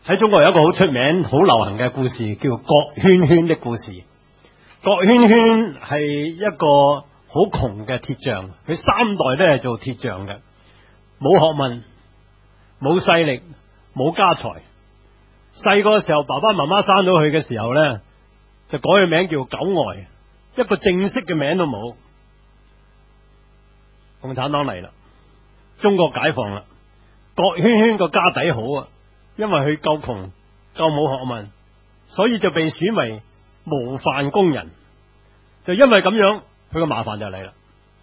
喺中國有一個好出名、好流行嘅故事，叫郭圈圈的故事。郭圈圈係一個好窮嘅鐵匠，佢3代都係做鐵匠嘅，冇學問、冇勢力、冇家財。細個嘅時候，爸爸媽媽生到佢嘅時候呢，就改佢名叫狗呆，一個正式嘅名都冇。共產黨嚟啦，中國解放啦，郭圈圈個家底好啊，因為佢夠窮、夠冇學問，所以就被選為模範工人。就因為咁樣，佢個麻煩就嚟啦。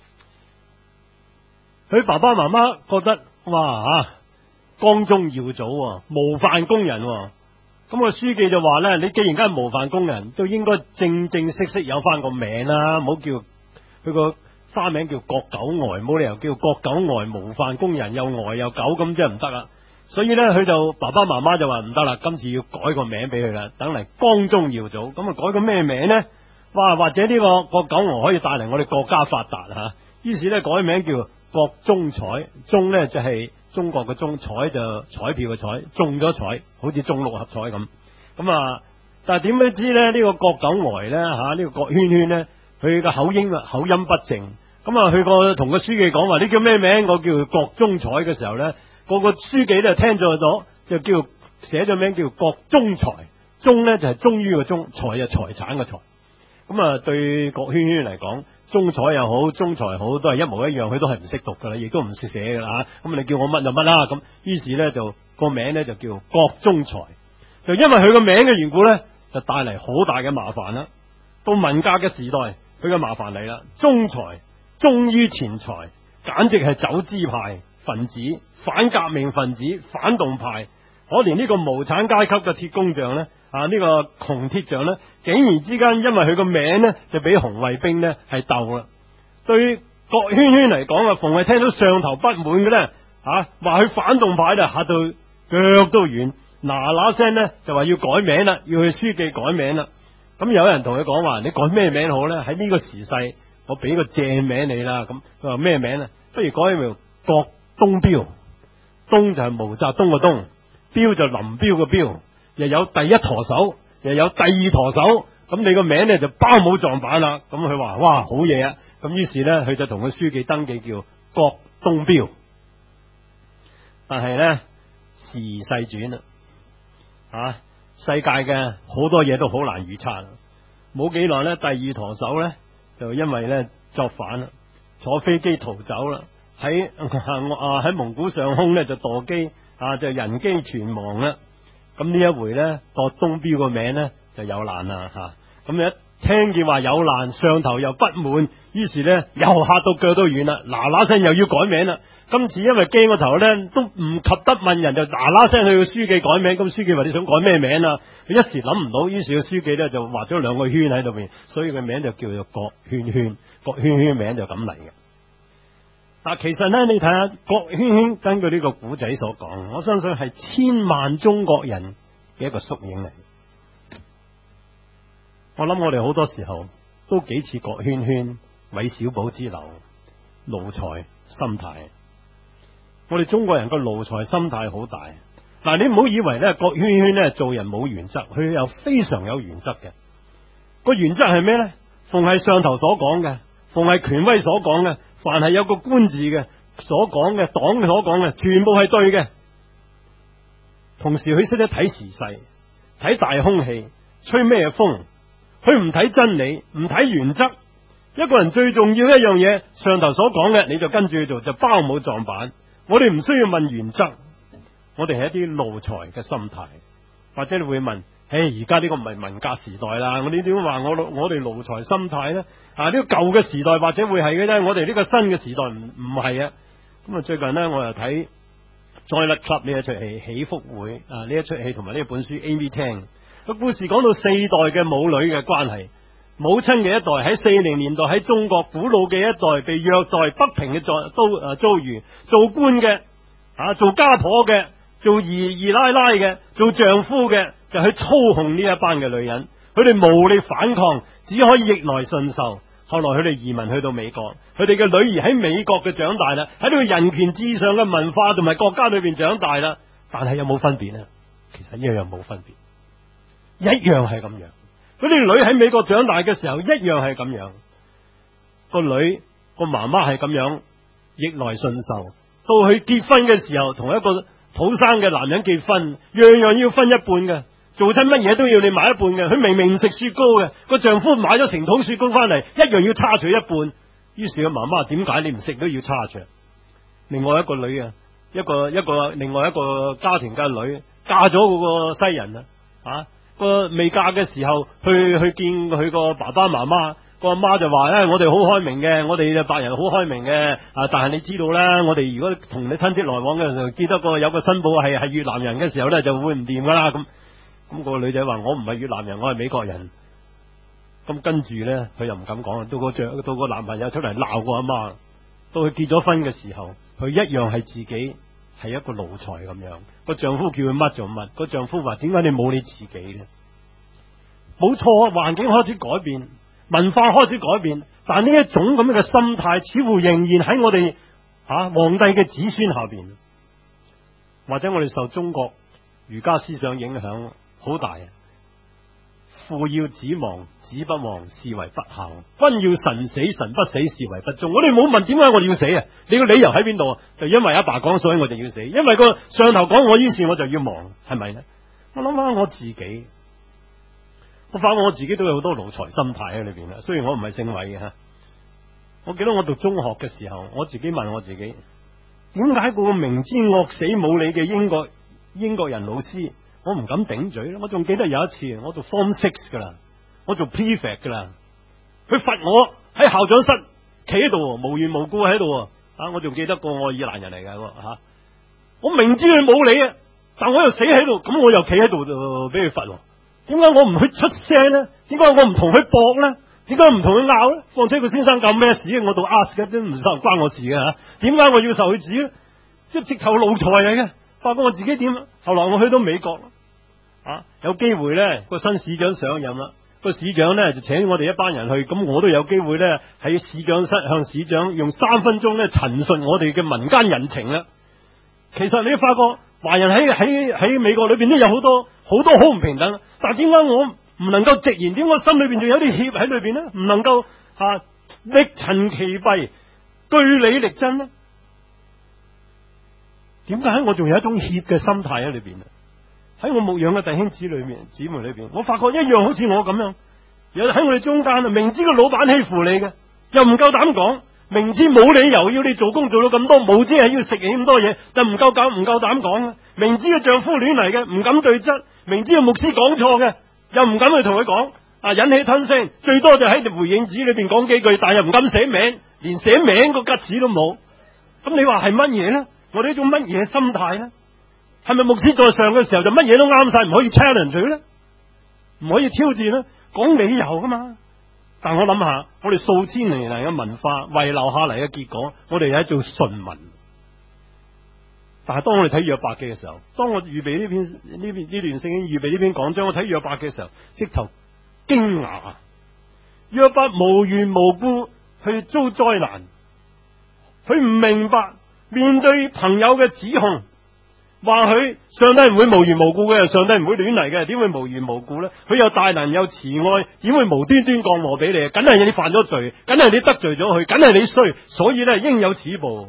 佢爸爸媽媽覺得哇光宗耀祖，模範工人，咁個書記就話呢，你既然梗係模範工人，都應該正正式式有翻個名啦，唔好叫佢個花名叫郭狗呆，冇理由叫郭狗呆模範工人又呆又狗，咁即係唔得啦。所以呢，佢就爸爸媽媽就話唔得啦，今次要改個名俾佢啦，等嚟光宗耀祖。咁啊改個咩名呢？哇，或者呢個郭狗呆可以帶嚟我哋國家發達吓。於是呢，改名叫郭中彩，中呢就係中國嘅中，彩就彩票嘅彩，中咗彩，好似中6合彩咁。咁啊，但係點都知呢，呢個郭狗呆呢，呢個郭圈圈呢，佢嘅口音不正。咁啊，佢個同個書記講話，你叫咩名？我叫郭中彩嘅時候呢，個書記咧聽咗就叫寫咗名叫郭中財，中呢就係終於個中，財就財產嘅財。咁啊，對郭圈圈嚟講，中彩又好，中財好，都係一模一樣，佢都係唔識讀噶啦，亦都唔識寫噶啦。咁你叫我乜就乜啦。咁於是呢，就個名呢就叫郭中財。就因為佢個名嘅緣故呢，就帶嚟好大嘅麻煩啦。到文革嘅時代，佢嘅麻煩嚟啦，中財忠於錢財，簡直係走資派分子、反革命分子、反動派。可憐呢個無產階級嘅鐵工匠呢，呢個窮鐵匠呢，竟然之間因為佢個名呢，就俾紅衛兵呢係鬥啦。對郭圈圈嚟講啊，逢係聽到上頭不滿嘅呢，話佢反動派就嚇到腳都軟，嗱聲呢就話要改名啦，要去書記改名啦。咁有人同佢講話，你改咩名好呢？喺呢個時勢，我俾個正名你啦。咁佢話咩名呢？不如改名郭東彪，東就係毛澤東個東，彪就林彪個彪，又有第一舵手，又有第二舵手，咁你個名呢就包冇撞板啦。咁佢話哇好嘢啊！咁於是呢，佢就同個書記登記叫郭東彪。但係呢，時移世轉啦，世界嘅好多嘢都好難預測。冇幾耐呢，第二舵手呢，就因為呢作反啦，坐飛機逃走啦，喺蒙古上空呢就墮機，就人機全亡啦。咁呢一回呢，郭東彪個名呢就有難啦吓。咁一聽見話有難，上頭又不滿，於是呢又嚇到腳都軟啦，嗱聲又要改名啦。今次因為驚個頭呢，都唔及得問人，就嗱聲去個書記改名。咁書記話你想改咩名啊？佢一時諗唔到，於是個書記呢就畫咗2個圈喺度邊，所以個名就叫做郭圈圈。郭圈圈名就咁嚟嘅。嗱，其實呢，你睇下郭圈圈，根據呢個古仔所講，我相信係千萬中國人嘅一個縮影嚟。我諗我哋好多時候都幾似郭圈圈、韋小寶之流，奴才心態。我哋中國人個奴才心態好大。嗱，你唔好以為咧郭圈圈咧做人冇原則，佢又非常有原則嘅。個原則係咩呢？逢係上頭所講嘅，逢係權威所講嘅，凡係有個官字嘅所講嘅，黨所講嘅，全部係對嘅。同時佢識得睇時勢，睇大空氣，吹咩風。佢唔睇真理，唔睇原則。一個人最重要一樣嘢，上頭所講嘅你就跟住去做，就包冇撞板。我哋唔需要問原則，我哋係一啲奴才嘅心態。或者你會問，而家呢個唔係文革時代啦，我哋點話我哋奴才心態呢？呢個舊嘅時代或者會係嘅啫，我哋呢個新嘅時代唔係啊。咁啊，最近呢，我又睇 Joy Luck Club 呢一出戲喜福會呢一出戲同埋呢本書 Amy Tang 個故事，講到4代嘅母女嘅關係。母親嘅一代喺40年代喺中國古老嘅一代被虐待不平嘅遭遇，做官嘅做家婆嘅，做二奶奶嘅，做丈夫嘅，就去操控呢一班嘅女人，佢哋無力反抗，只可以逆來順受。後來佢哋移民去到美國，佢哋嘅女兒喺美國嘅長大啦，喺呢個人權至上嘅文化同埋國家裏邊長大啦，但係有冇分別呢？ 其實一樣冇分別，一樣係咁樣。嗰啲女喺美國長大嘅時候，一樣係咁樣。個女個媽媽係咁樣逆來順受，到佢結婚嘅時候，同一個土生嘅男人結婚，樣樣要分一半嘅，做親乜嘢都要你買一半嘅。佢明明唔食雪糕嘅，個丈夫買咗成桶雪糕翻嚟，一樣要叉住一半。於是個媽媽，點解你唔食都要叉住？另外一個女啊，另外一個家庭嘅女嫁咗嗰個西人啊，個未嫁嘅時候去見佢個爸爸媽媽。個阿媽就話咧，我哋好開明嘅，我哋白人好開明嘅，但係你知道啦，我哋如果同你親戚來往嘅時候，記得有個新抱係越南人嘅時候咧，就會唔掂噶啦。咁個女仔話我唔係越南人，我係美國人。咁跟住咧，佢又唔敢講，到個男朋友出嚟鬧個阿媽，到佢結咗婚嘅時候，佢一樣係自己係一個奴才咁樣。個丈夫叫佢乜做乜，個丈夫話點解你冇你自己咧？冇錯，環境開始改變。文化開始改變，但呢一種咁樣嘅心態，似乎仍然喺我哋皇帝嘅子孫下邊，或者我哋受中國儒家思想影響好大。父要子亡，子不亡，是為不孝；君要臣死，臣不死，是為不忠。我哋冇問點解我哋要死啊？你個理由喺邊度啊？就因為阿爸講，所以我就要死；因為個上頭講我，於是我就要亡，係咪呢？我諗翻我自己。我發覺我自己都有好多奴才心態喺裏邊啦。雖然我唔係姓韋嘅吓，我記得我讀中學嘅時候，我自己問我自己，點解個明知惡死冇理嘅英國人老師，我唔敢頂嘴咧？我仲記得有一次，我讀 Form 6噶啦，我做 prefect 噶啦，佢罰我喺校長室企喺度，無緣無故喺度啊！我仲記得個愛爾蘭人嚟嘅吓，我明知佢冇理啊，但我又死喺度，咁我又企喺度就俾佢罰。點解我唔去出聲呢？點解我唔同佢搏呢？點解唔同佢拗呢？況且個先生搞咩事？我度 ask 嘅都唔關我事嘅吓。點解我要受佢指呢？即係直頭奴才嚟嘅。發覺我自己點？後來我去到美國有機會呢，個新市長上任啦，個市長呢就請我哋一班人去，咁我都有機會呢，喺市長室向市長用3分鐘呢陳述我哋嘅民間人情啦。其實你發覺華人喺美國裏邊都有好多好唔平等，但係點解我唔能夠直言？點解我心裏邊仲有啲怯喺裏邊呢？唔能夠力陳其弊，據理力爭呢？點解我仲有一種怯嘅心態喺裏邊？喺我牧養嘅弟兄姊妹裏邊，我發覺一樣好似我咁樣，有喺我哋中間明知個老闆欺負你嘅，又唔夠膽講。明知冇理由要你做工做到咁多，無知係要食咁多嘢，但唔夠膽講。明知個丈夫亂嚟嘅，唔敢對質；明知個牧師講錯嘅，又唔敢去同佢講，忍氣吞聲，最多就喺回應紙裏邊講幾句，但又唔敢寫名，連寫名個吉士都冇。咁你話係乜嘢呢？我哋呢種乜嘢心態呢？係咪牧師在上嘅時候就乜嘢都啱晒，唔可以 challenge 佢呢？唔可以挑戰呢？講理由噶嘛？但我諗下，我哋數千年嚟嘅文化遺留下嚟嘅結果，我哋係做順民。但係當我哋睇約伯記嘅時候，當我預備呢段聖經預備呢篇講章，我睇約伯記嘅時候，直頭驚訝。約伯無緣無故去遭災難，佢唔明白面對朋友嘅指控。話佢上帝唔會無緣無故嘅，上帝唔會亂嚟嘅，點會無緣無故呢？佢有大能有慈愛，點會無端端降禍俾你？梗係你犯咗罪，梗係你得罪咗佢，梗係你衰，所以呢，應有此報。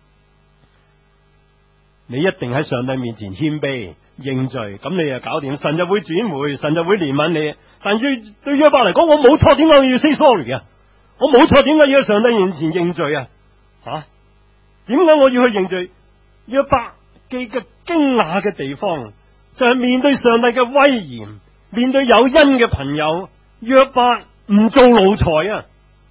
你一定喺上帝面前謙卑認罪，咁你就搞掂，神就會轉回，神就會憐憫你。但對約伯嚟講，我冇錯，點解我要 say sorry 啊？我冇錯，點解要喺上帝面前認罪啊？點解我要去認罪？約伯嘅驚訝嘅地方就係面對上帝嘅威嚴，面對有恩嘅朋友，約伯唔做奴才啊！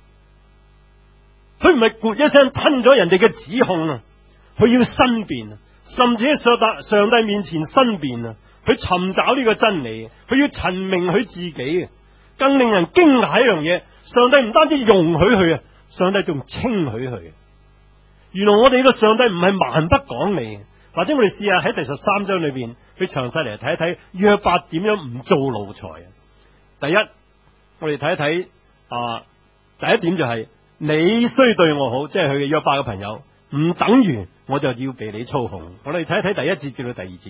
佢唔係咕一聲吞咗人哋嘅指控啊，佢要申辯，甚至喺上帝面前申辯啊！佢尋找呢個真理，佢要陳明佢自己啊！更令人驚訝一樣嘢，上帝唔單止容許佢啊，上帝仲稱許佢。原來我哋呢個上帝唔係蠻不講理。或者我哋試下喺第13章裏邊去詳細嚟睇一睇約伯點樣唔做奴才啊！第一，我哋睇一睇第一點就係你雖對我好，即係佢嘅約伯嘅朋友，唔等於我就要被你操控。我哋睇一睇第1節至到第2節。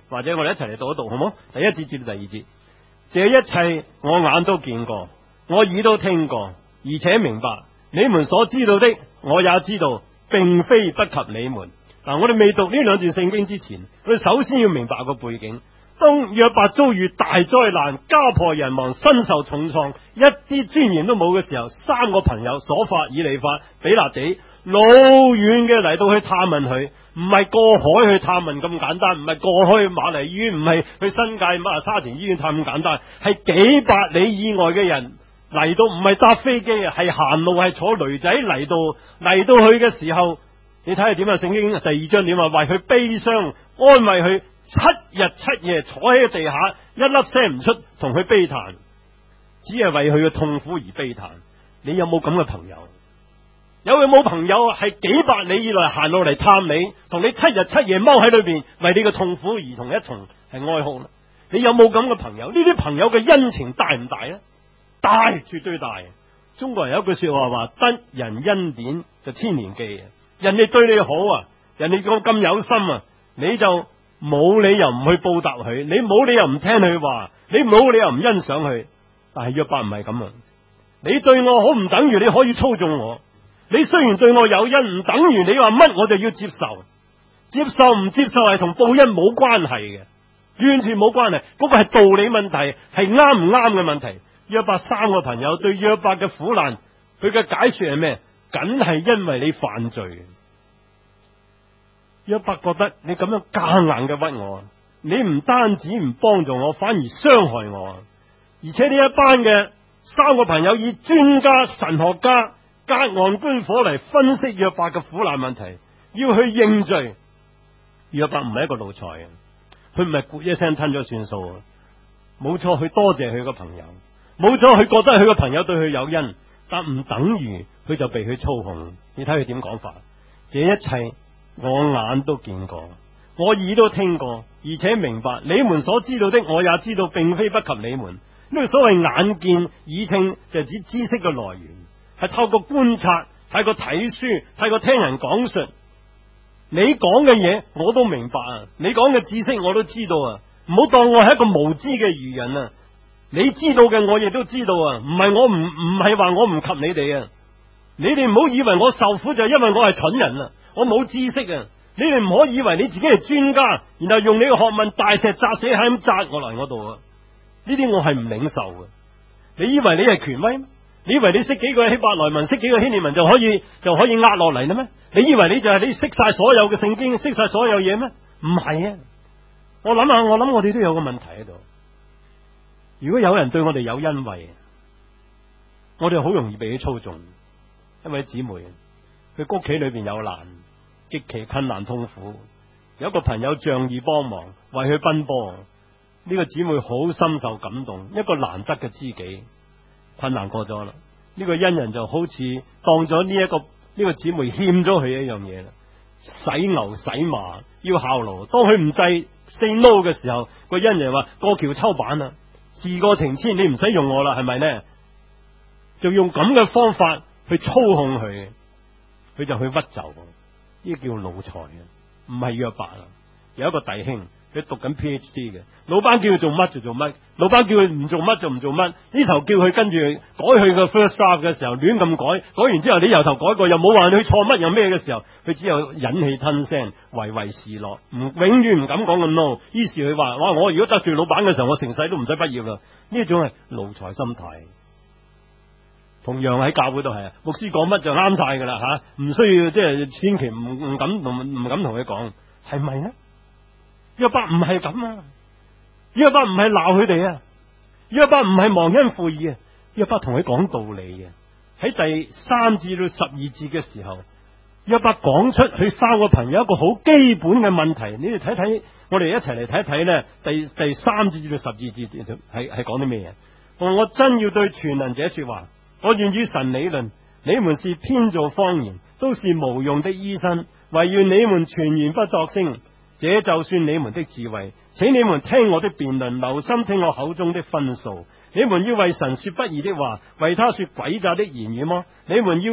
或者我哋一齊嚟讀一讀好冇？第一節至到第二節，這一切我眼都見過，我耳都聽過，而且明白。你們所知道的，我也知道，並非不及你們。嗱，我哋未讀呢兩段聖經之前，我哋首先要明白個背景。當約伯遭遇大災難、家破人亡、身受重創、一啲尊嚴都冇嘅時候，三個朋友所法、以利法、比勒地，老遠嘅嚟到去探問佢，唔係過海去探問咁簡單，唔係過去瑪麗醫院，唔係去新界沙田醫院探咁簡單，係幾百里以外嘅人嚟到，唔係搭飛機啊，係行路，係坐驢仔嚟到去嘅時候，你睇下點啊？聖經第二章點啊？為佢悲傷，安慰佢。7日7夜坐喺個地下，一粒聲唔出，同佢悲嘆，只係為佢嘅痛苦而悲嘆。你有冇咁嘅朋友？有冇朋友係幾百里以內行路嚟探你，同你7日7夜踎喺裏邊，為你嘅痛苦而同一同係哀哭呢？你有冇咁嘅朋友？呢啲朋友嘅恩情大唔大呢？大，絕對大。中國人有一句說話得人恩典就千年記，人哋對你好啊，人哋咁有心啊，你就冇理由唔去報答佢，你冇理由唔聽佢話，你冇理由唔欣賞佢。但係約伯唔係咁啊！你對我好唔等於你可以操縱我，你雖然對我有恩，唔等於你話乜我就要接受。接受唔接受係同報恩冇關係嘅，完全冇關係。嗰個係道理問題，係啱唔啱嘅問題。約伯三個朋友對約伯嘅苦難，佢嘅解說係咩？梗係因為你犯罪。約伯覺得你咁樣夾硬嘅屈我，你唔單止唔幫助我，反而傷害我。而且呢一班嘅三個朋友以專家、神學家、隔岸觀火嚟分析約伯嘅苦難問題，要去認罪。約伯唔係一個奴才，佢唔係咕一聲吞咗算數。冇錯，佢多謝佢個朋友，冇錯，佢覺得佢個朋友對佢有恩，但唔等於佢就被佢操控。你睇佢點講法？這一切我眼都見過，我耳都聽過，而且明白。你們所知道的，我也知道，並非不及你們。呢個所謂眼見耳聽，就係指知識嘅來源，係透過觀察、透過睇書、透過聽人講述。你講嘅嘢我都明白啊，你講嘅知識我都知道啊，唔好當我係一個無知嘅愚人啊！你知道嘅我亦都知道啊，唔係我唔係話我唔及你哋啊！你哋唔好以為我受苦就係因為我係蠢人啊！我冇知識啊！你哋唔可以以為你自己係專家，然後用你嘅學問大石砸死蟹咁砸我嚟我度啊！呢啲我係唔領受嘅。你以為你係權威咩？你以為你識幾個希伯來文，識幾個希臘文就可以壓落嚟啦咩？你以為你就係你識晒所有嘅聖經，識晒所有嘢咩？唔係啊！我諗我哋都有個問題喺度。如果有人對我哋有恩惠，我哋好容易被佢操縱。一位姊妹，佢屋企裏邊有難，極其困難痛苦，有一個朋友仗義幫忙，為佢奔波。呢個姊妹好深受感動，一個難得嘅知己。困難過咗啦，呢個恩人就好似當咗呢個姊妹欠咗佢一樣嘢啦，洗牛洗馬要效勞。當佢唔制 say no 嘅時候，個恩人話過橋抽板啦，事過情遷，你唔使用我啦，係咪呢？就用咁嘅方法去操控佢，佢就去屈就。呢個叫奴才啊，唔係約伯啊。有一個弟兄，佢讀緊 PhD 嘅，老闆叫佢做乜就做乜，老闆叫佢唔做乜就唔做乜。呢頭叫佢跟住改佢個 first draft 嘅時候亂咁改，改完之後你由頭改過，又冇話你錯乜又咩嘅時候，佢只有忍氣吞聲，唯唯是諾，永遠唔敢講咁 no。於是佢話：哇！我如果得罪老闆嘅時候，我成世都唔使畢業啦。呢種係奴才心態。同樣喺教會都係啊，牧師講乜就啱晒噶啦吓，唔需要即係千祈唔敢同佢講，係咪呢？約伯唔係咁啊！約伯唔係鬧佢哋啊！約伯唔係忘恩負義啊！約伯同佢講道理啊！喺第3至到12節嘅時候，約伯講出佢三個朋友一個好基本嘅問題。你哋睇睇，我哋一齊嚟睇睇咧。第3至到12節係講啲咩嘢？我真要對全能者說話，我願與神理論。你們是編造謊言，都是無用的醫生，惟願你們全然不作聲。這就算你們的智慧，請你們聽我的辯論，留心聽我口中的分數。你們要為神說不義的話，為他說詭詐的言語麼？你們要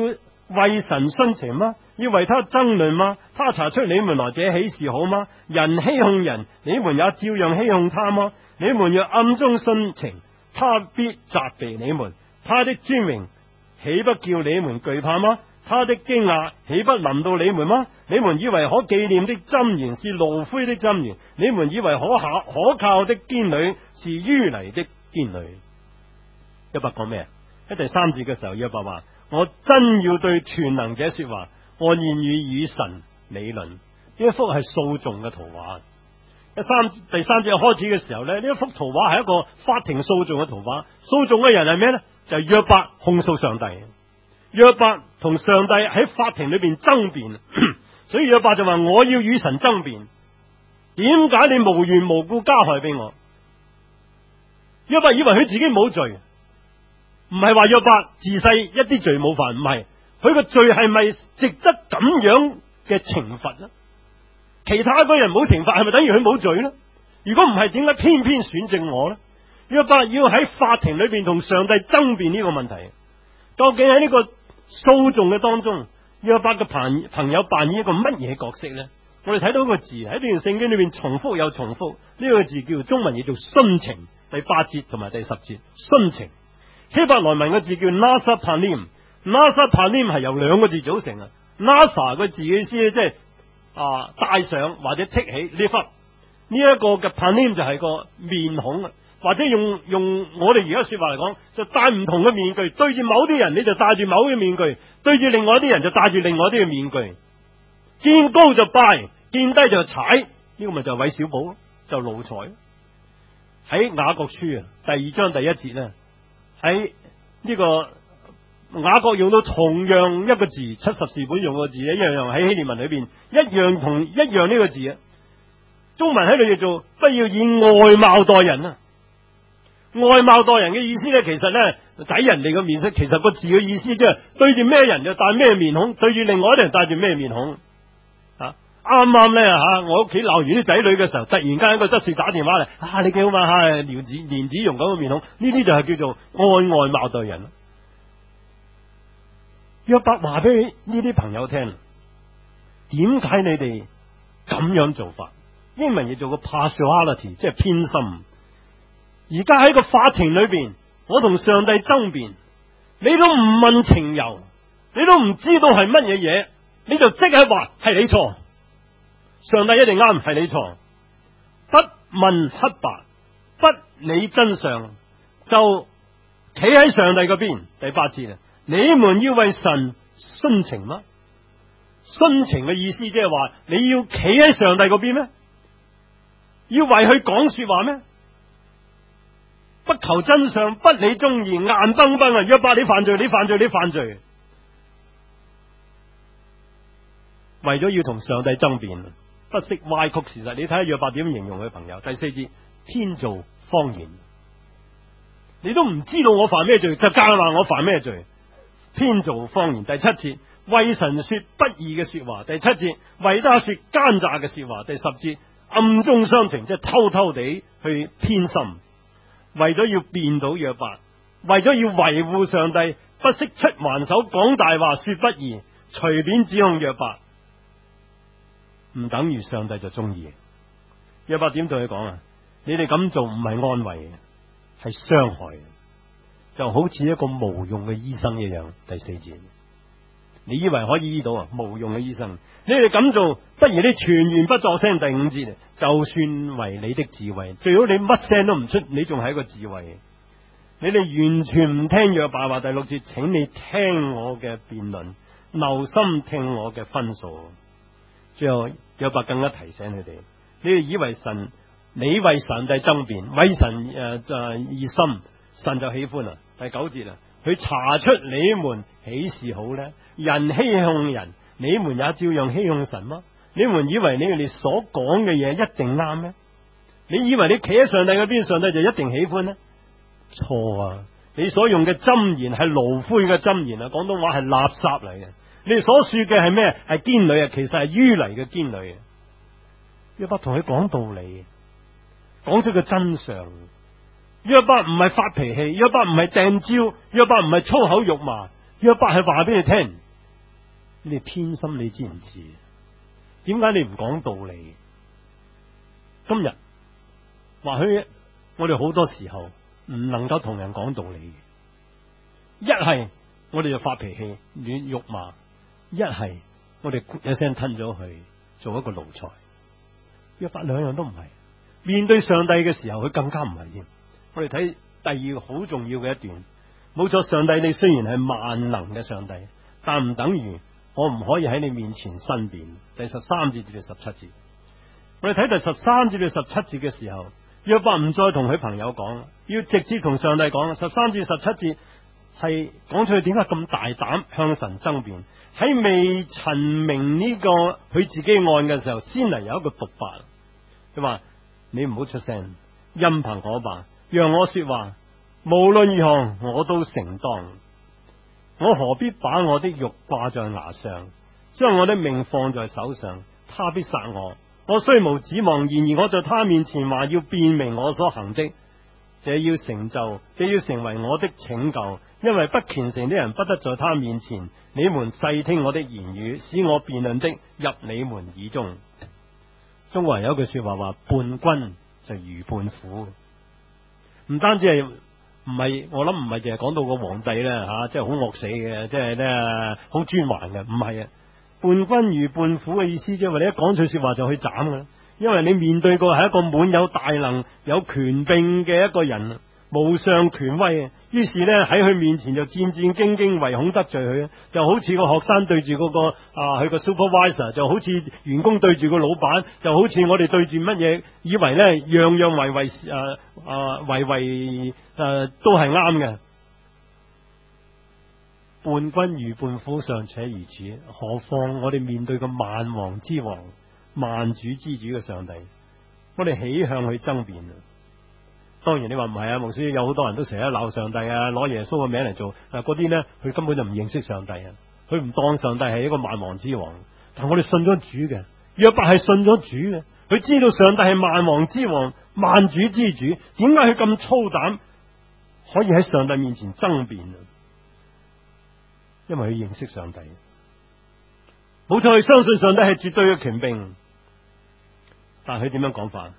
為神徇情嗎？要為他爭論嗎？他查出你們來這豈是好嗎？人欺哄人，你們也照樣欺哄他嗎？你們若暗中徇情，他必責備你們。他的尊榮豈不叫你們懼怕嗎？他的驚訝豈不臨到你們嗎？你們以為可紀念的箴言是爐灰的箴言，你們以為可靠的堅壘是淤泥的堅壘。約伯講咩？喺第3節嘅時候，約伯話：我真要對全能者說話，我願意與神理論。呢一幅係訴訟嘅圖畫。第三節開始嘅時候呢，呢一幅圖畫係一個法庭訴訟嘅圖畫。訴訟嘅人係咩呢？就係約伯控訴上帝。約伯同上帝喺法庭裏邊爭辯，所以約伯就話：我要與神爭辯。點解你無緣無故加害俾我？約伯以為佢自己冇罪，唔係話約伯自細一啲罪冇犯，唔係，佢個罪係咪值得咁樣嘅懲罰呢？其他嗰人冇懲罰，係咪等於佢冇罪呢？如果唔係，點解偏偏選正我呢？約伯要喺法庭裏邊同上帝爭辯呢個問題，究竟喺呢個訴訟嘅當中，約伯嘅朋友扮演一個乜嘢角色呢？我哋睇到一個字喺呢段聖經裏邊重複又重複，呢個字叫做中文譯做徇情，第8節同埋第10節徇情。希伯來文嘅字叫 Nasa Panim，Nasa Panim 係由2個字組成啊。Nasa 個字嘅意思咧，即係戴上或者剔起呢忽呢一個嘅 Panim 就係個面孔啊。或者用我哋而家說話嚟講，就戴唔同嘅面具，對住某啲人你就戴住某啲面具，對住另外一啲人就戴住另外啲嘅面具。見高就拜，見低就踩，呢個咪就係韋小寶咯，就奴才。喺雅各書啊第2章第1節咧，喺呢個雅各用到同樣一個字，70士本用個字一樣喺希臘文裏邊一樣呢個字啊。中文喺度叫做不要以外貌待人啊。外貌待人嘅意思咧，其實咧睇人哋嘅面色，其實個字嘅意思即係對住咩人就戴咩面孔，對住另外一啲人戴住咩面孔。啱啱咧我屋企鬧完啲仔女嘅時候，突然間一個執事打電話嚟，你幾好嘛？蓮子蓉咁嘅面孔，呢啲就係叫做外貌待人。約伯話俾呢啲朋友聽，點解你哋咁樣做法？英文譯做個 partiality， 即係偏心。而家喺個法庭裏邊，我同上帝爭辯，你都唔問情由，你都唔知道係乜嘢嘢，你就即係話係你錯，上帝一定啱，係你錯，不問黑白，不理真相，就企喺上帝嗰邊。第8節啊，你們要為神徇情嗎？徇情嘅意思即係話你要企喺上帝嗰邊咩？要為佢講說話咩？不求真相，不理忠義，硬崩崩啊！約伯，你犯罪，你犯罪，你犯罪，為咗要同上帝爭辯，不惜歪曲事實。你睇下約伯點形容佢朋友。第4節，編造謊言，你都唔知道我犯咩罪，就夾話我犯咩罪，編造謊言。第7節，為神說不義嘅說話。第7節，為他說奸詐嘅說話。第10節，暗中徇情，即係偷偷地去偏心。為咗要辯倒約伯，為咗要維護上帝，不惜出還手，講大話，說不義，隨便指控約伯，唔等於上帝就中意。約伯點對佢講啊？你哋咁做唔係安慰，係傷害，就好似一個無用嘅醫生一樣。第4節，你以為可以醫到啊？無用嘅醫生，你哋咁做，不如你全然不作聲。第5節，就算為你的智慧，最好你乜聲都唔出，你仲係一個智慧。你哋完全唔聽約伯話。第6節，請你聽我嘅辯論，留心聽我嘅分數。最後約伯更加提醒佢哋，你哋以為你為上帝爭辯，為神熱心，神就喜歡啦。第9節啦，佢查出你們豈是好呢？人欺哄人，你們也照樣欺哄神嗎？你們以為你哋所講嘅嘢一定啱咩？你以為你企喺上帝嗰邊，上帝就一定喜歡呢？錯啊！你所用嘅箴言係爐灰嘅箴言啊，廣東話係垃圾嚟嘅。你哋所說嘅係咩？係堅壘啊，其實係淤泥嘅堅壘。約伯同佢講道理，講出個真相。約伯唔係發脾氣，約伯唔係掟蕉，約伯唔係粗口辱罵，約伯係話俾你聽， 你哋偏心，你知唔知？點解你唔講道理？今日或許我哋好多時候唔能夠同人講道理，一係我哋就發脾氣亂辱罵，一係我哋一聲吞咗佢做一個奴才。約伯兩樣都唔係，面對上帝嘅時候佢更加唔係添。我哋睇第二個好重要嘅一段，冇錯，上帝你雖然係萬能嘅上帝，但唔等於我唔可以喺你面前申辯。第13節至到17節，我哋睇第13至到17節嘅時候，約伯唔再同佢朋友講，要直接同上帝講。13至17節係講出佢點解咁大膽向神爭辯，喺未陳明呢個佢自己案嘅時候，先嚟有一個獨白。佢話：你唔好出聲，任憑我吧，讓我說話，無論如何我都承當。我何必把我的肉掛在牙上，將我的命放在手上？他必殺我，我雖無指望，然而我在他面前還要辨明我所行的。這要成就，這要成為我的拯救，因為不虔誠的人不得在他面前。你們細聽我的言語，使我辯論的入你們耳中。中國人有一句說話話：伴君就如伴虎。唔單止係，唔係，我諗唔係淨係講到個皇帝咧吓，即係好惡死嘅，即係咧好專橫嘅，唔係啊。伴君如伴虎嘅意思，即係話你一講句說話就去斬噶啦，因為你面對過係一個滿有大能、有權柄嘅一個人，無上權威。於是咧喺佢面前就戰戰兢兢，唯恐得罪佢，就好似個學生對住嗰個佢個 supervisor， 就好似員工對住個老闆，就好似我哋對住乜嘢，以為咧樣樣為都係啱嘅。伴君如伴虎尚且如此，何況我哋面對個萬王之王、萬主之主嘅上帝，我哋豈向佢爭辯啊？當然你話唔係啊，牧師有好多人都成日鬧上帝啊，攞耶穌嘅名嚟做，嗰啲呢，佢根本就唔認識上帝啊，佢唔當上帝係一個萬王之王。但我哋信咗主嘅，約伯係信咗主嘅，佢知道上帝係萬王之王、萬主之主，點解佢咁粗膽可以喺上帝面前爭辯啊？因為佢認識上帝，冇錯，佢相信上帝係絕對嘅權柄。但係佢點樣講法？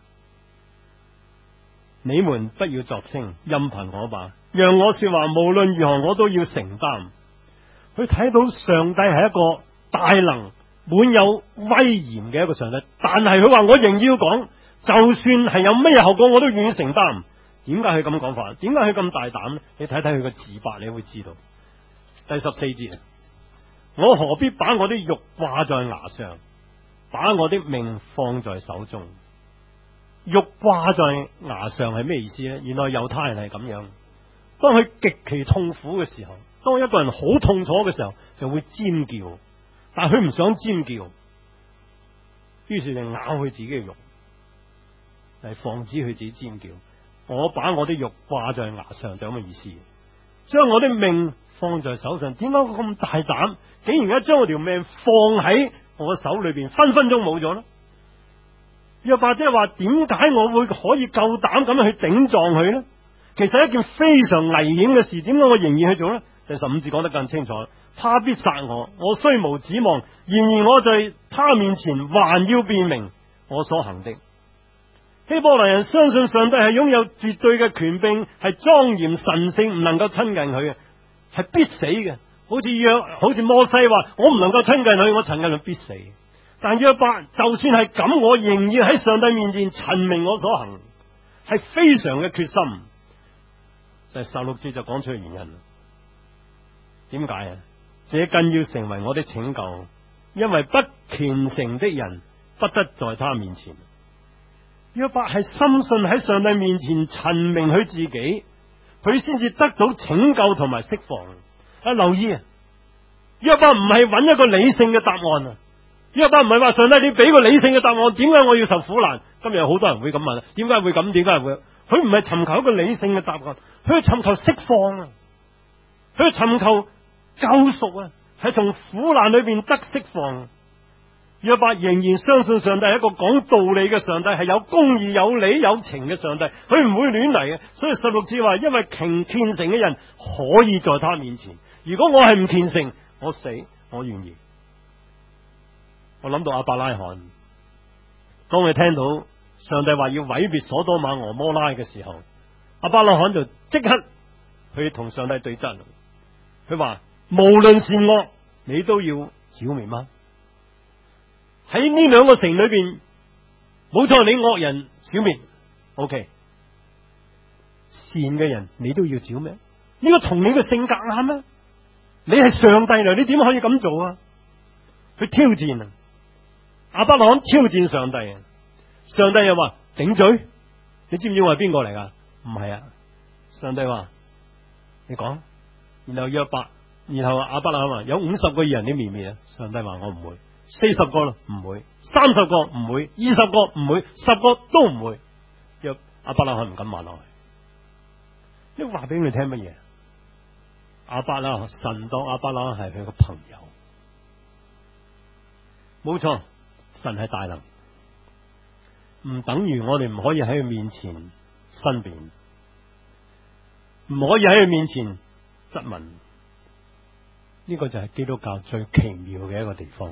你們不要作聲，任憑我吧，讓我說話，無論如何我都要承擔。佢睇到上帝係一個大能、滿有威嚴嘅一個上帝，但係佢話我仍要講，就算係有咩後果，我都願意承擔。點解佢咁講法？點解佢咁大膽呢？你睇睇佢個自白，你會知道。第14節，我何必把我的肉掛在牙上，把我的命放在手中？肉掛在牙上係咩意思呢？原來猶太人係咁樣，當佢極其痛苦嘅時候，當一個人好痛楚嘅時候，就會尖叫，但係佢唔想尖叫，於是就咬佢自己嘅肉嚟防止佢自己尖叫。我把我的肉掛在牙上就咁嘅意思，將我的命放在手上。點解我咁大膽，竟然而家將我條命放喺我手裏邊，分分鐘冇咗呢？約伯即係話，點解我會可以夠膽咁樣去頂撞佢呢？其實一件非常危險嘅事，點解我仍然去做呢？第15節講得更清楚，他必殺我，我雖無指望，然而我在他面前還要辨明我所行的。希伯來人相信上帝係擁有絕對嘅權柄，係莊嚴神聖，唔能夠親近佢嘅，係必死嘅。好似摩西話，我唔能夠親近佢，我親近佢必死。但約伯就算係咁，我仍要喺上帝面前陳明我所行，係非常嘅決心。第16節就講出原因。點解啊？這更要成為我的拯救，因為不虔誠的人不得在他面前。約伯係深信喺上帝面前陳明佢自己，佢先至得到拯救同埋釋放。留意啊，約伯唔係揾一個理性嘅答案啊！約伯唔係話上帝你俾個理性嘅答案，點解我要受苦難？今日有好多人會咁問，點解會咁？點解會？佢唔係尋求一個理性嘅答案，佢係尋求釋放啊！佢係尋求救贖啊！係從苦難裏邊得釋放。約伯仍然相信上帝係一個講道理嘅上帝，係有公義、有理、有情嘅上帝，佢唔會亂嚟嘅。所以16節話，因為虔誠嘅人可以在他面前。如果我係唔虔誠，我死，我願意。 我諗到亞伯拉罕，當佢聽到上帝話要毀滅所多瑪俄摩拉嘅時候，亞伯拉罕就即刻去同上帝對質。佢話無論善惡，你都要剿滅嗎？喺呢兩個城裏邊，冇錯，你惡人剿滅 ，OK， 善嘅人你都要剿滅，呢個同你嘅性格啱咩？你係上帝嚟，你點可以咁做啊？佢挑戰啊！亞伯拉罕挑戰上帝啊！上帝又話頂嘴，你知唔知我係邊個嚟噶？唔係啊！上帝話你講，然後約伯，然後亞伯拉罕話有50個義人，你滅唔滅啊？上帝話我唔會，40個啦唔會，30個唔會，20個唔會，10個都唔會。約亞伯拉罕唔敢話落去。你話俾佢聽乜嘢？亞伯拉罕，神當亞伯拉罕係佢個朋友，冇錯，神係大能，唔等於我哋唔可以喺佢面前申辯，唔可以喺佢面前質問。呢個就係基督教最奇妙嘅一個地方。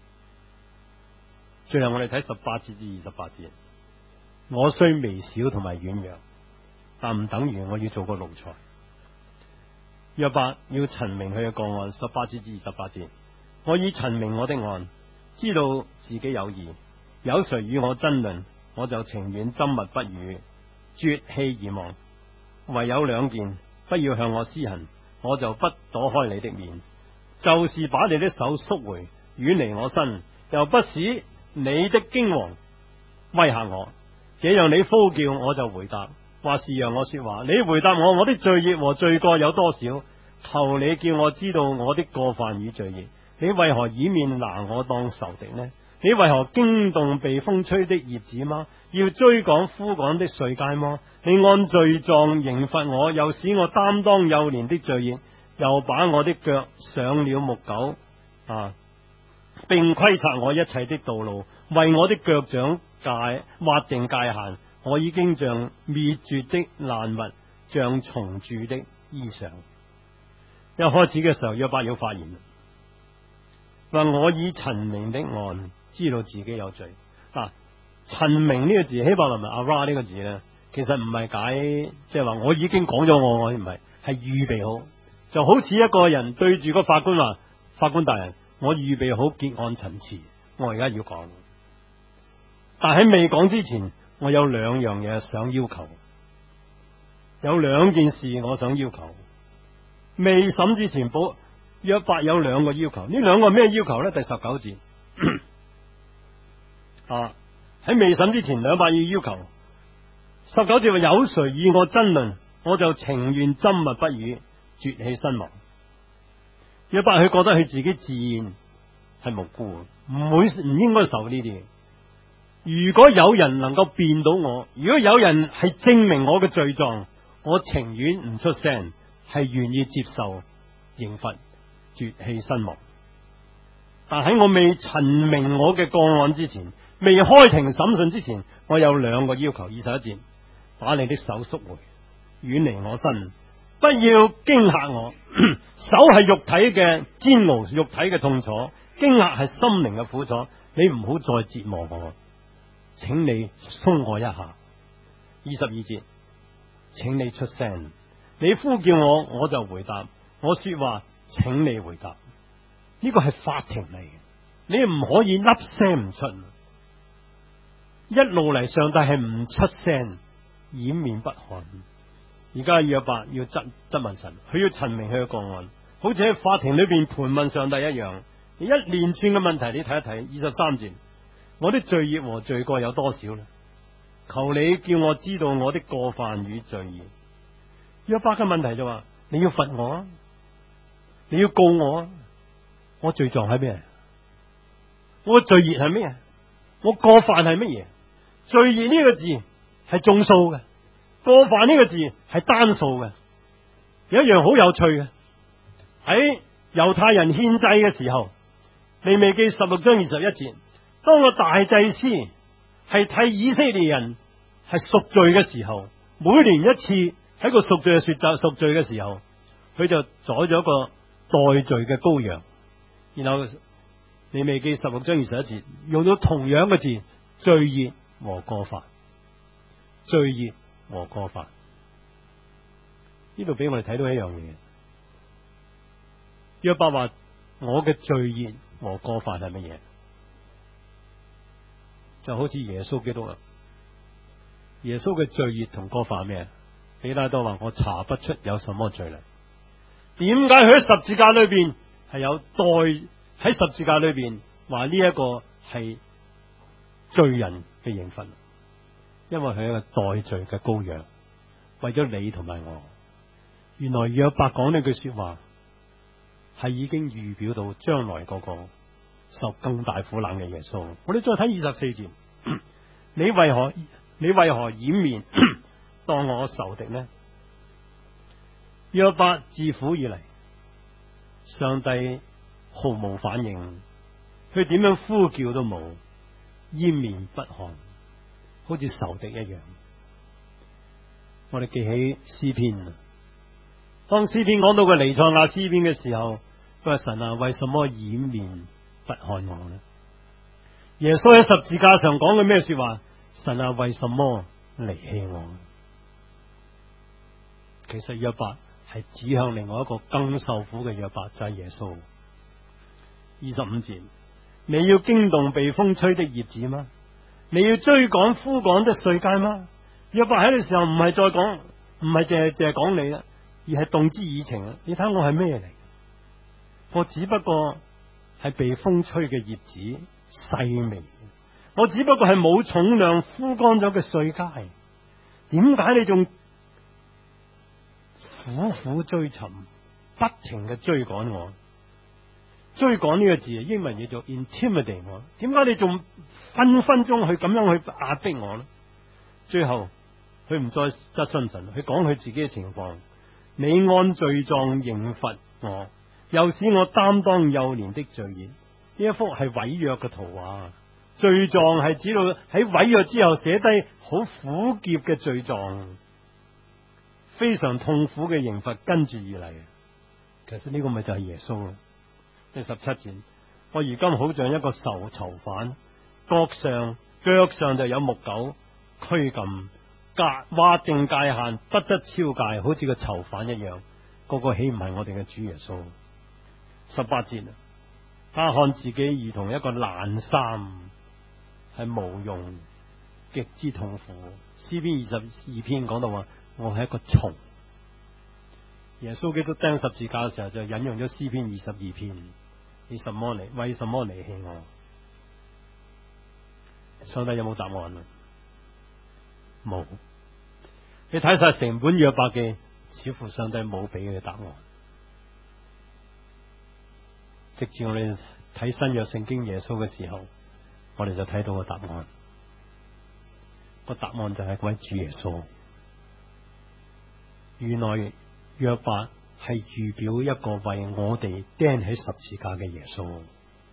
最後我哋睇18節至28節，我雖微小同埋軟弱，但唔等於我要做個奴才。約伯要陳明佢嘅個案，18節至28節，我已陳明我的案，知道自己有義，有誰與我爭論，我就情願緘默不語，絕氣而亡。唯有兩件，不要向我施行，我就不躲開你的面，就是把你的手縮回，遠離我身，又不使你的驚惶威嚇我。這樣你呼叫，我就回答，或是讓我說話。你回答我，我的罪孽和罪過有多少？求你叫我知道我的過犯與罪孽。你為何掩面拿我當仇敵呢？你為何驚動被風吹的葉子嗎？要追趕枯乾的碎秸嗎？你按罪狀刑罰我，又使我擔當幼年的罪孽，又把我的腳上了木狗並規察我一切的道路，為我的腳掌劃定界限。我已經像滅絕的爛物，像蟲蛀的衣裳。一開始嘅時候，約伯要發言，話我已陳明的案，知道自己有罪。陳明呢個字，希伯來文 ara 呢個字呢，其實唔係解，即係話我已經講咗我唔係預備好，就好似一個人對住個法官話，法官大人，我預備好結案陳詞，我而家要講。但喺未講之前，我有兩樣嘢想要求，有兩件事我想要求。未審之前，約伯有兩個要求，呢兩個咩要求呢？第19節喺未審之前，約伯要求。19節話有誰與我爭論，我就情願緘默不語，絕氣身亡。約伯佢覺得佢自己自然係無辜，唔應該受呢啲。如果有人能夠辯到我，如果有人係證明我嘅罪狀，我情願唔出聲，係願意接受刑罰，絕氣身亡。但喺我未陳明我嘅個案之前，未開庭審訊之前，我有兩個要求。21節，把你的手縮回，遠離我身，不要驚嚇我。手係肉體嘅煎熬，肉體嘅痛楚；驚嚇係心靈嘅苦楚。你唔好再折磨我，請你鬆我一下。22節，請你出聲，你呼叫我，我就回答。我說話，請你回答。呢個係法庭嚟嘅，你唔可以粒聲唔出。一路嚟，上帝係唔出聲，掩面不看。而家約伯要質問神，佢要陳明佢嘅個案，好似喺法庭裏邊盤問上帝一樣。一連串嘅問題，你睇一睇。23節，我的罪孽和罪過有多少呢？求你叫我知道我的過犯與罪孽。約伯嘅問題就話：你要罰我啊，你要告我啊，我罪狀係咩？我嘅罪孽係咩？我過犯係乜嘢？罪孽呢個字係眾數嘅，過犯呢個字係單數嘅。有一樣好有趣嘅，喺猶太人獻祭嘅時候，利未記16章21節，當個大祭司係替以色列人係贖罪嘅時候，每年一次喺個贖罪嘅贖罪嘅時候，佢就宰咗一個代罪嘅羔羊，然後利未記16章21節用到同樣嘅字，罪孽和過犯，罪孽和過犯。呢度俾我哋睇到一樣嘢，約伯話我嘅罪孽和過犯係乜嘢？就好似耶穌基督啊，耶穌嘅罪孽同過犯咩？彼拉多話我查不出有什麼罪嚟。點解佢喺十字架裏邊係有喺十字架裏邊話呢一個係罪人嘅刑罰？因為佢係一個代罪嘅羔羊，為咗你同埋我。原來約伯講呢句說話係已經預表到將來嗰個受更大苦難嘅耶穌。我哋再睇24節，你為何掩面當我仇敵呢？約伯自苦以嚟，上帝毫無反應，佢點樣呼叫都冇，掩面不看，好似仇敵一樣。我哋記起詩篇，當詩篇講到個彌賽亞詩篇嘅時候，佢話神啊，為什麼掩面不看我呢？耶穌喺十字架上講嘅咩說話？神啊，為什麼離棄我？其實約伯係指向另外一個更受苦嘅約伯，就係耶穌。25節，你要驚動被風吹的葉子嗎？你要追趕枯乾的碎秸嗎？約伯喺呢時候唔係再講，唔係淨係講你啦，而係動之以情。你睇我係咩嚟？我只不過係被風吹嘅葉子，細微。我只不過係冇重量枯乾咗嘅碎秸。點解你仲苦苦追尋，不停嘅追趕我？追趕呢個字啊，英文叫做 intimidate 我。點解你仲分分鐘去咁樣去壓迫我呢？最後佢唔再質詢神，佢講佢自己嘅情況。你按罪狀刑罰我，又使我擔當幼年的罪孽。呢一幅係毀約嘅圖畫，罪狀係指到喺毀約之後寫低好苦澀嘅罪狀，非常痛苦嘅刑罰跟住而嚟。其實呢個咪就係耶穌咯。第17節，我如今好像一個囚犯，腳上就有木狗拘禁，劃定界限，不得超界，好似個囚犯一樣。個豈唔係我哋嘅主耶穌？18節，他看自己如同一個爛衫，係無用，極之痛苦。詩篇22篇講到話，我係一個蟲。耶穌基督釘十字架嘅時候就引用咗詩篇22篇，為什麼離棄我？上帝有冇答案啊？冇。你睇晒成本約伯記，似乎上帝冇俾佢嘅答案。直至我哋睇新約聖經耶穌嘅時候，我哋就睇到個答案。個答案就係嗰位主耶穌。原來約伯係預表一個為我哋釘喺十字架嘅耶穌。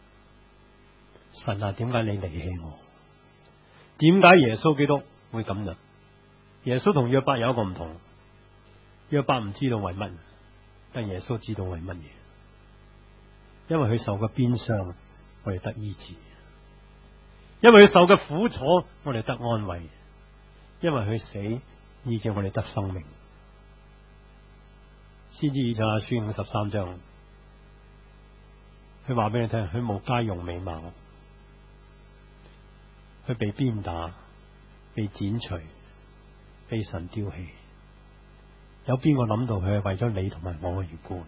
神啊，點解你離棄我？點解耶穌基督會咁樣？耶穌同約伯有一個唔同，約伯唔知道為乜，但耶穌知道為乜嘢。因為佢受嘅鞭傷，我哋得醫治；因為佢受嘅苦楚，我哋得安慰；因為佢死，以致我哋得生命。先知以賽亞書53章，佢話俾你聽，佢冇佳容美貌，佢被鞭打、被剪除、被神丟棄。有邊個諗到佢係為咗你同埋我嘅緣故？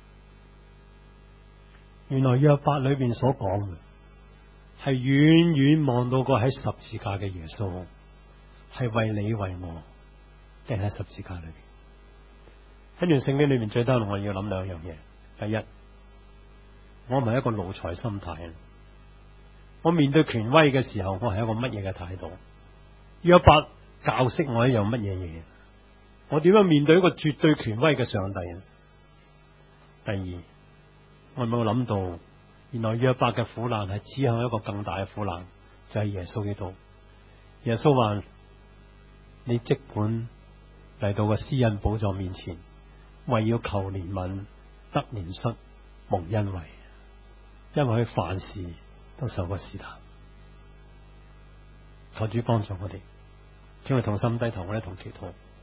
原來約伯裏邊所講嘅係遠遠望到過喺十字架嘅耶穌，係為你為我釘喺十字架裏邊。喺段聖經裏面最多我要諗兩樣嘢。第一，我唔係一個奴才心態，我面對權威嘅時候，我係一個乜嘢嘅態度？約伯教識我一樣乜嘢嘢？我點樣面對一個絕對權威嘅上帝？第二，我有冇諗到，原來約伯嘅苦難係指向一個更大嘅苦難，就係耶穌基督。耶穌話：你即管嚟到個施恩寶座面前，為要求憐憫、得憐恤、蒙恩惠，因為佢凡事都受過試探。求主幫助我哋，請我同心低頭，我哋同祈禱。